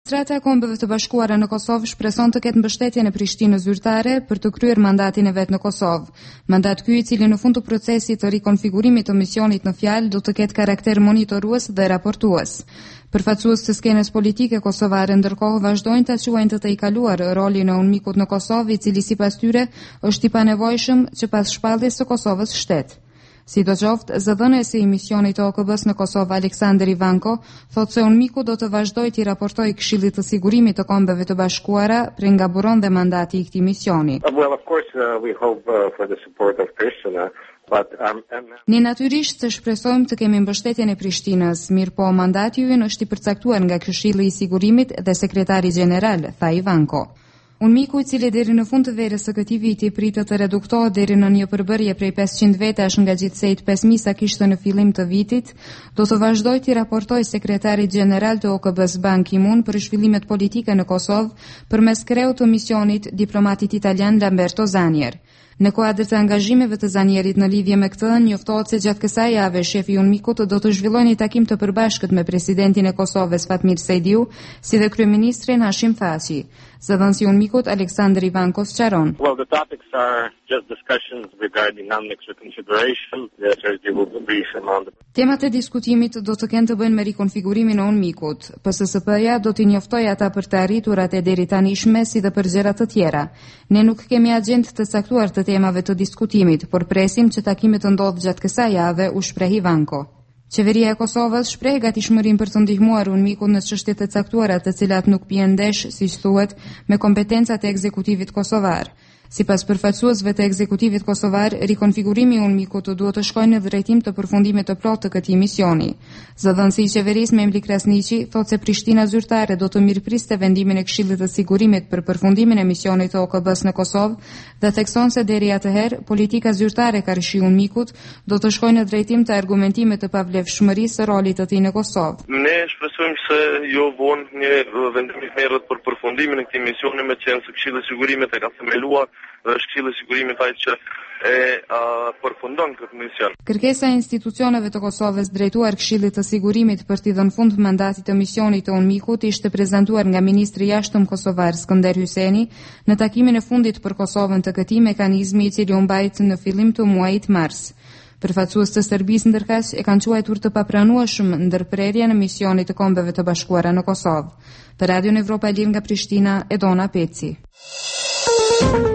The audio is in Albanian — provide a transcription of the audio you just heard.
Administrata e Kombeve të Bashkuara në Kosovë shpreson të ketë mbështetjen e Prishtinës zyrtare për të kryer mandatin e vet në Kosovë. Mandat ky, i cili në fund të procesit të rikonfigurimit të misionit në fjalë do të ketë karakter monitorues dhe raportues. Përfaqësues të skenës politike kosovare ndërkohë vazhdojnë ta quajnë të i kaluar rolin e UNMIK-ut në Kosovë, i cili sipas tyre është i panevojshëm që pas shpalljes së Kosovës shtet. Sidoqoftë, zëdhënësi i misionit të OKB-s në Kosovë, Aleksandar Ivanko, thotë se UNMIK-u do të vazhdojë të rapportojë Këshillit të Sigurimit të Kombeve të Bashkuara për nga buron dhe mandati i këtij misioni. Well, of course, we hope for the support of Pristina. Ne natyrisht se shpresojmë të kemi mbështetjen e Prishtinës, mirë po mandati ynë është i përcaktuar nga Këshilli i Sigurimit dhe Sekretari Gjeneral, tha Ivanko. UNMIK-u, i cili deri në fund të verës së këtij viti pritet të reduktohet deri në një përbërje prej 500 vetash nga gjithsejt 5000 sa kishte në fillim të vitit, do të vazhdojë të raportojë Sekretarit Gjeneral të OKB-s Ban Ki-moon për zhvillimet politike në Kosovë përmes kreut të misionit diplomatit italian Lamberto Zanier. Në kuadër të angazhimeve të Zanierit në lidhje me këtë, njoftohet se gjatë kësaj jave shefi i UNMIK-ut do të zhvillojë një takim të përbashkët me presidentin e Kosovës Fatmir Sejdiu, si dhe kryeministrin Hashim Thaçi. Zëdhënësi i UNMIK-ut Aleksandar Ivanko sqaron. Well, the topics are just discussions regarding non-mix reconfiguration. There will be brief amount of... Temat e diskutimit do të kenë të bëjnë me rikonfigurimin e UNMIK-ut. PSSP-ja do t'i njoftojë ata për të arriturat e deri tanishme si dhe për gjëra të tjera. Ne nuk kemi agjendë të caktuar të temave të diskutimit, por presim që takimi të ndodhë gjatë kësaj jave, u shpreh Ivanko. Qeveria e Kosovës shpreh gatishmërinë për të ndihmuar UNMIK-un në çështjet e caktuara të cilat nuk bien ndesh, siç thuhet, me kompetencat e ekzekutivit kosovar. Sipas përfaqësuesve të ekzekutivit kosovar, rikonfigurimi i UNMIK-ut duhet të shkojë në drejtim të përfundimit të plotë të këtij misioni. Zëdhënësi i qeverisë Memli Krasniqi thotë se Prishtina zyrtare do të mirëpriste vendimin e Këshillit të Sigurimit për përfundimin e misionit të OKB-s në Kosovë dhe thekson se deri atëherë politika zyrtare karshi UNMIK-ut do të shkojë në drejtim të argumentimit të pavlefshmërisë së rolit të tij në Kosovë. Ne shpresojmë se jo vonë një vendim i merret për përfundimin e këtij misioni, me qenë se Këshilli i Sigurimit e ka themeluar dhe është Këshilli i Sigurimit ai që përfundon këtë mision. Kërkesa e institucioneve të Kosovës drejtuar Këshillit të Sigurimit për t'i dhënë fund mandatit të misionit të UNMIK-ut ishte prezantuar nga ministri i jashtëm kosovar Skënder Hyseni në takimin e fundit për Kosovën të këtij mekanizmi, i cili u mbajt në fillim të muajit mars. Përfaqësues të Serbisë ndërkaq e kanë quajtur të papranueshëm ndërprerjen e misionit të Kombeve të Bashkuara në Kosovë. Për Radio Evropa e Lirë nga Prishtina, Edona Peci.